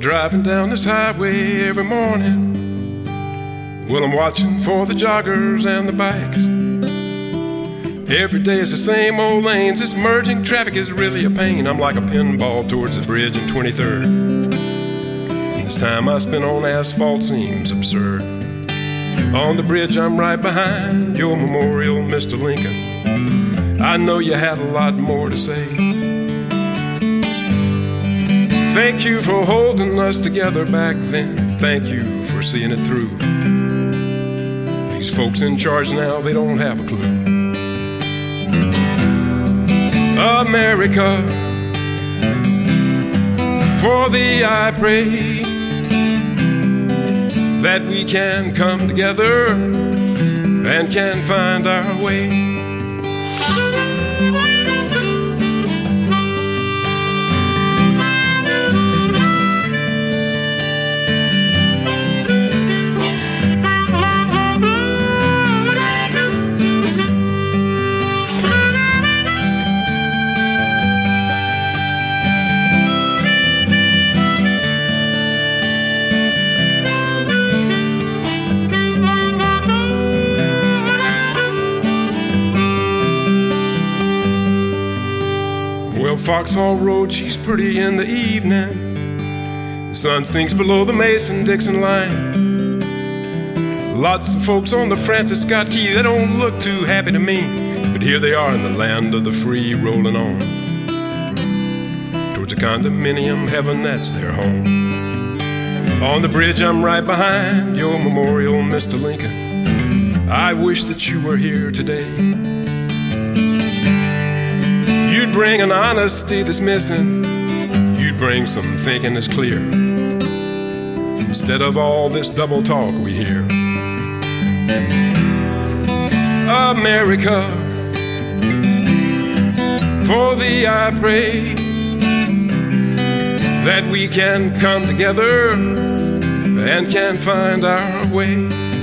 driving down this highway every morning. Well, I'm watching for the joggers and the bikes. Every day it's the same old lanes. This merging traffic is really a pain. I'm like a pinball towards the bridge in 23rd. And this time I spent on asphalt seems absurd. On the bridge I'm right behind your memorial, Mr. Lincoln. I know you had a lot more to say. Thank you for holding us together back then. Thank you for seeing it through. These folks in charge now, they don't have a clue. America, for thee I pray, that we can come together and can find our way. Foxhall Road, she's pretty in the evening. The sun sinks below the Mason-Dixon line. Lots of folks on the Francis Scott Key, they don't look too happy to me. But here they are in the land of the free, rolling on towards a condominium heaven, that's their home. On the bridge I'm right behind your memorial, Mr. Lincoln. I wish that you were here today. You'd bring an honesty that's missing. You'd bring some thinking that's clear, instead of all this double talk we hear. America, for thee I pray, that we can come together and can find our way.